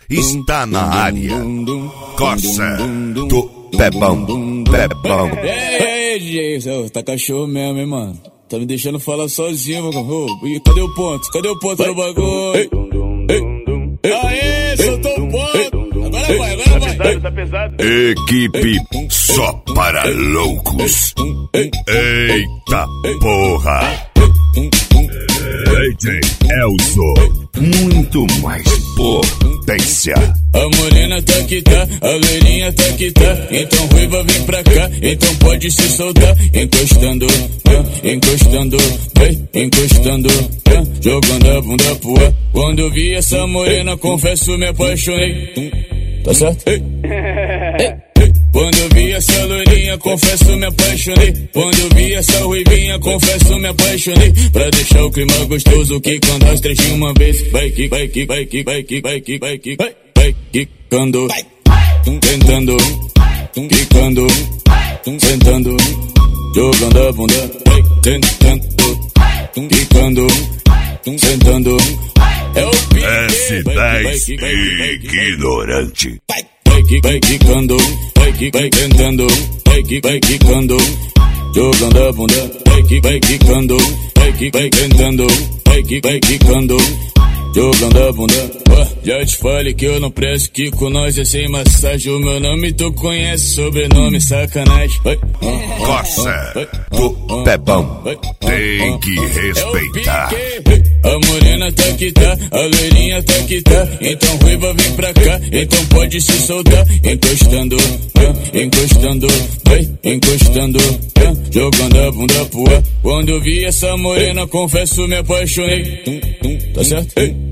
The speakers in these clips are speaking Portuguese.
está na área. Coça do Pebão. Pebão. Ei, DJ, tá cachorro mesmo, hein, mano? Tá me deixando falar sozinho, mano. Cadê o ponto? Cadê o ponto do bagulho? Aê, soltou o ponto. Agora vai, agora vai. Tá pesado. Equipe só para loucos. Eita porra. DJ Elzo, muito mais potência. A morena tá que tá, a loirinha tá que tá. Então ruiva vem pra cá, então pode se soltar. Encostando, encostando, encostando, jogando a bunda pro ar. Quando eu vi essa morena, confesso me apaixonei. Tá certo? Quando eu vi essa loirinha, confesso me apaixonei. Quando eu vi essa ruivinha, confesso me apaixonei. Pra deixar o clima gostoso, que quando as três de uma vez. Vai que, vai que, vai que, vai que, vai que, vai que, vai quicando, tentando, quicando, sentando, jogando a bunda, vai tentando, quicando, sentando. É o S10 ignorante. Vai quicando, vai tentando, vai quicando, jogando a bunda, vai quicando, vai tentando, vai quicando, jogando a bunda. Já te falei que eu não presto, que com nós é sem massagem. O meu nome tu conhece, sobrenome sacanagem. Coça do Pebão, tem que respeitar. A morena tá que tá, a loirinha tá que tá. Então ruiva vem pra cá, então pode se soltar. Encostando, encostando, encostando, jogando a bunda pro ar. Quando eu vi essa morena, confesso me apaixonei. Tá certo?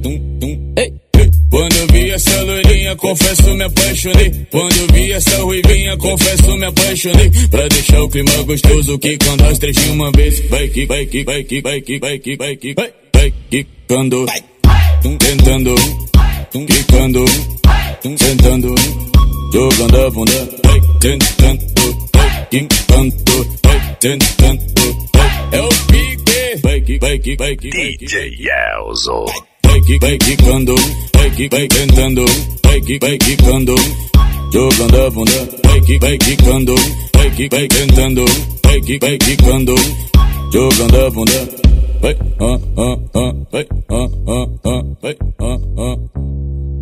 Quando eu vi essa loirinha, confesso me apaixonei. Quando eu vi essa ruivinha, confesso me apaixonei. Pra deixar o clima gostoso, que quando as três de uma vez. Vai que, vai que, vai que, vai que, vai que, vai que, vai quicando, tentando, quicando, sentando, jogando a bunda, vai tentando, vai quicando, vai tentando. É o pique, vai que, vai que, vai que, DJ Elzo. Vai quicando, vai tentando, vai quicando, jogando a bunda, vai quicando, vai tentando, vai quicando, jogando a bunda, vai, vai,